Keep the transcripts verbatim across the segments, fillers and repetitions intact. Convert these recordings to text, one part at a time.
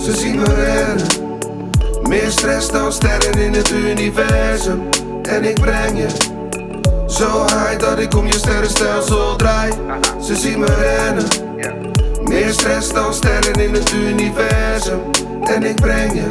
Ze zien me rennen. Meer stress dan sterren in het universum. En ik breng je zo high dat ik om je sterrenstelsel draai. Ze zien me rennen. Meer stress dan sterren in het universum. En ik breng je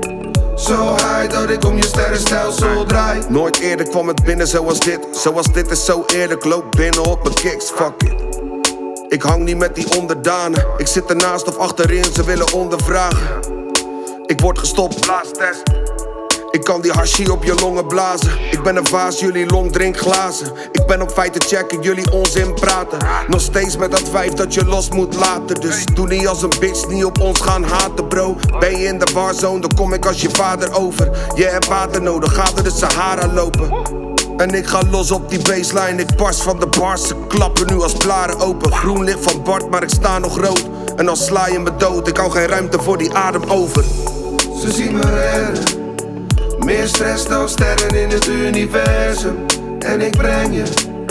zo high dat ik om je sterrenstelsel draai. Nooit eerder kwam het binnen zoals dit. Zoals dit is zo eerlijk, loop binnen op mijn kicks, fuck it. Ik hang niet met die onderdanen. Ik zit ernaast of achterin, ze willen ondervragen. Ik word gestopt, blaastest. Ik kan die hashi op je longen blazen. Ik ben een vaas, jullie long drink glazen. Ik ben op feiten checken, jullie onzin praten. Nog steeds met dat vijf dat je los moet laten. Dus doe niet als een bitch, niet op ons gaan haten bro. Ben je in de warzone, dan kom ik als je vader over. Je hebt water nodig, ga door de Sahara lopen. En ik ga los op die baseline, ik barst van de bars. Ze klappen nu als blaren open. Groen licht van Bart, maar ik sta nog rood. En dan sla je me dood, ik hou geen ruimte voor die adem over. Ze zien me rennen. Meer stress dan sterren in het universum. En ik breng je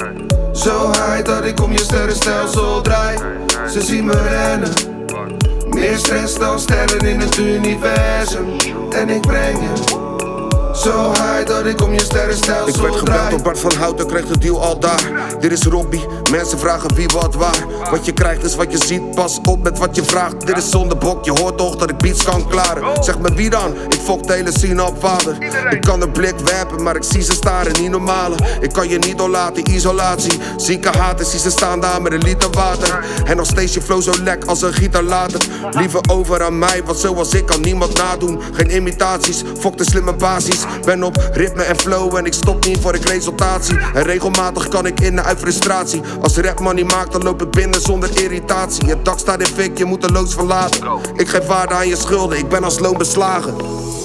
zo high dat ik om je sterrenstelsel draai. Ze zien me rennen. Meer stress dan sterren in het universum. En ik breng je zo high dat ik om je sterrenstelsel draai. Ik werd gebeld door Bart van Houten, kreeg de deal al daar. Dit is Robbie, mensen vragen wie, wat, waar. Wat je krijgt is wat je ziet, pas op met wat je vraagt. Dit is zonder bok, je hoort toch dat ik beats kan klaren. Zeg me wie dan, ik fok de hele scene op vader. Ik kan een blik werpen, maar ik zie ze staren, niet normale. Ik kan je niet doorlaten, isolatie. Zieke haten, zie ze staan daar met een liter water. En nog steeds je flow zo lek als een gieter later. Liever over aan mij, want zoals ik kan niemand nadoen. Geen imitaties, fok de slimme basis. Ben op ritme en flow en ik stop niet voor ik resultatie. En regelmatig kan ik in en uit frustratie. Als rap money maakt, dan loop ik binnen zonder irritatie. Het dak staat in fik, je moet er loods verlaten. Ik geef waarde aan je schulden, ik ben als loon beslagen.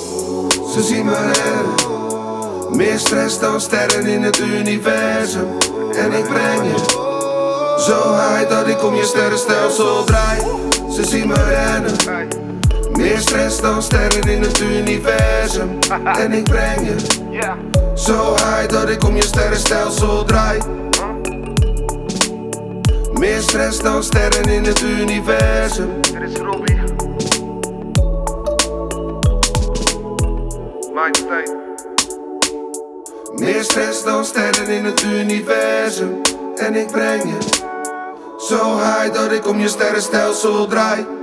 Ze zien me rennen. Meer stress dan sterren in het universum. En ik breng je zo high dat ik om je sterrenstelsel draai. Ze zien me rennen. Meer stress dan sterren in het universum. En ik breng je zo high dat ik om je sterrenstelsel draai. Meer stress dan sterren in het universum. Dit is Robbie. Mindset. Meer stress dan sterren in het universum. En ik breng je zo high dat ik om je sterrenstelsel draai.